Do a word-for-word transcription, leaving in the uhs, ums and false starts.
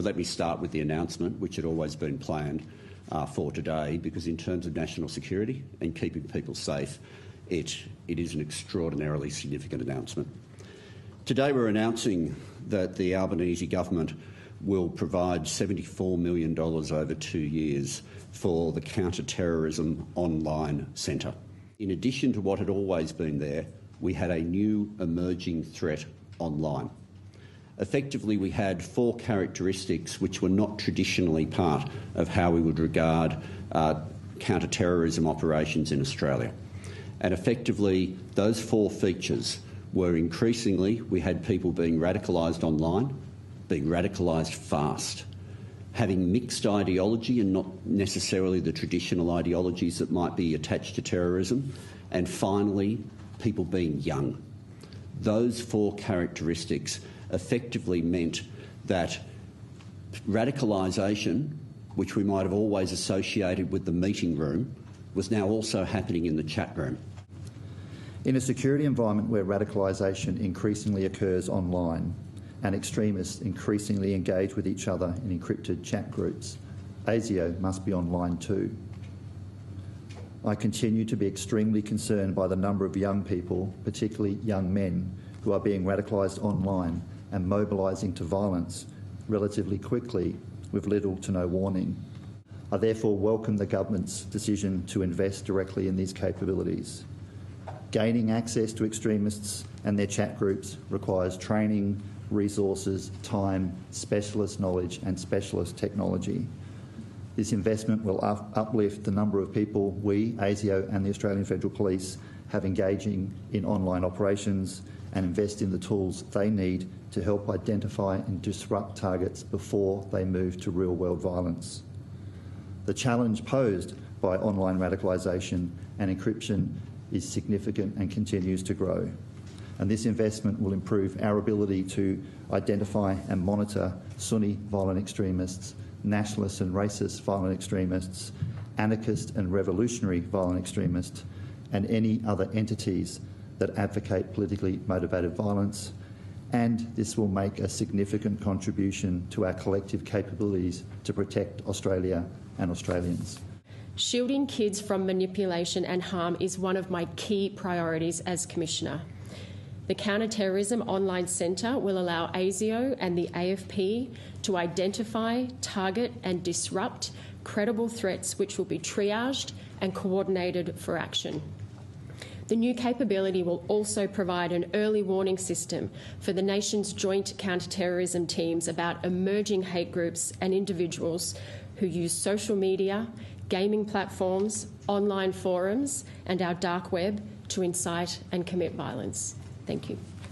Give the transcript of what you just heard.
Let me start with the announcement, which had always been planned uh, for today, because in terms of national security and keeping people safe, it, it is an extraordinarily significant announcement. Today we're announcing that the Albanese government will provide seventy-four million dollars over two years for the Counter-Terrorism Online Centre. In addition to what had always been there, we had a new emerging threat online. Effectively, we had four characteristics which were not traditionally part of how we would regard uh, counter-terrorism operations in Australia. And effectively, those four features were increasingly, we had people being radicalised online, being radicalised fast, having mixed ideology and not necessarily the traditional ideologies that might be attached to terrorism, and finally, people being young. Those four characteristics effectively meant that radicalisation, which we might have always associated with the meeting room, was now also happening in the chat room. In a security environment where radicalisation increasingly occurs online and extremists increasingly engage with each other in encrypted chat groups, ASIO must be online too. I continue to be extremely concerned by the number of young people, particularly young men, who are being radicalised online and mobilising to violence relatively quickly with little to no warning. I therefore welcome the government's decision to invest directly in these capabilities. Gaining access to extremists and their chat groups requires training, resources, time, specialist knowledge and specialist technology. This investment will up uplift the number of people we, ASIO and the Australian Federal Police, have engaging in online operations and invest in the tools they need to help identify and disrupt targets before they move to real-world violence. The challenge posed by online radicalisation and encryption is significant and continues to grow. And this investment will improve our ability to identify and monitor Sunni violent extremists, nationalist and racist violent extremists, anarchist and revolutionary violent extremists, and any other entities that advocate politically motivated violence. And this will make a significant contribution to our collective capabilities to protect Australia and Australians. Shielding kids from manipulation and harm is one of my key priorities as Commissioner. The Counter-Terrorism Online Centre will allow ASIO and the A F P to identify, target and disrupt credible threats which will be triaged and coordinated for action. The new capability will also provide an early warning system for the nation's joint counter-terrorism teams about emerging hate groups and individuals who use social media, gaming platforms, online forums and our dark web to incite and commit violence. Thank you.